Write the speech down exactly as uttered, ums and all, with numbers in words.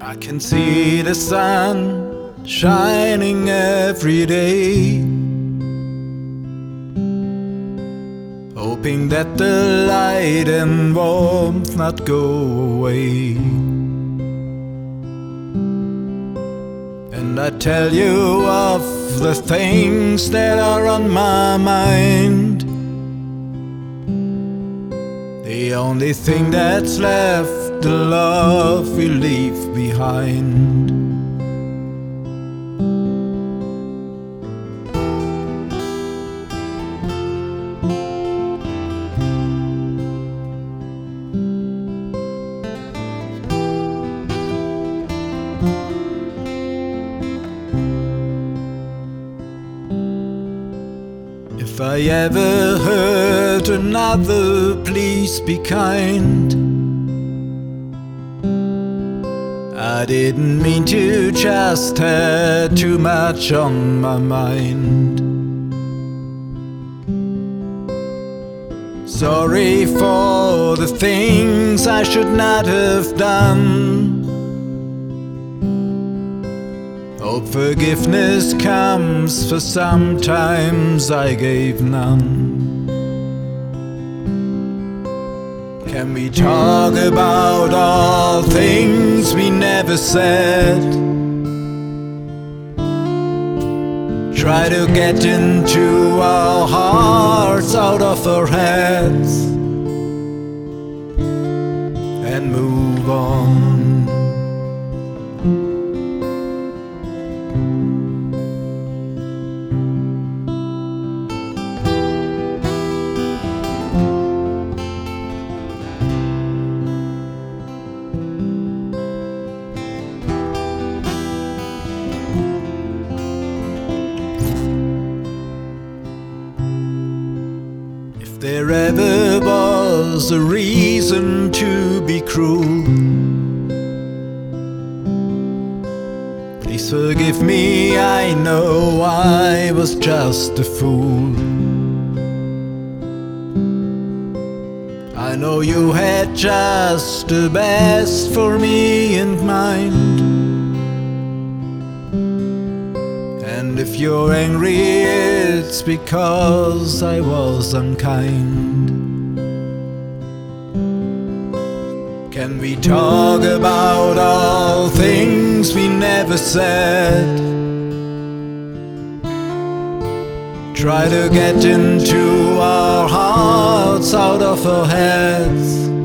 I can see the sun shining every day, hoping that the light and warmth not go away. And I tell you of the things that are on my mind. The only thing that's left, the love we leave behind. If I ever hurt another, please be kind. I didn't mean to, just had too much on my mind. Sorry for the things I should not have done. Hope forgiveness comes, for sometimes I gave none. Can we talk about all things we never said? Try to get into our hearts, out of our heads, and move on. If there ever was a reason to be cruel, please forgive me, I know I was just a fool. I know you had just the best for me in mind. And if you're angry, it's because I was unkind. Can we talk about all things we never said? Try to get into our hearts, out of our heads,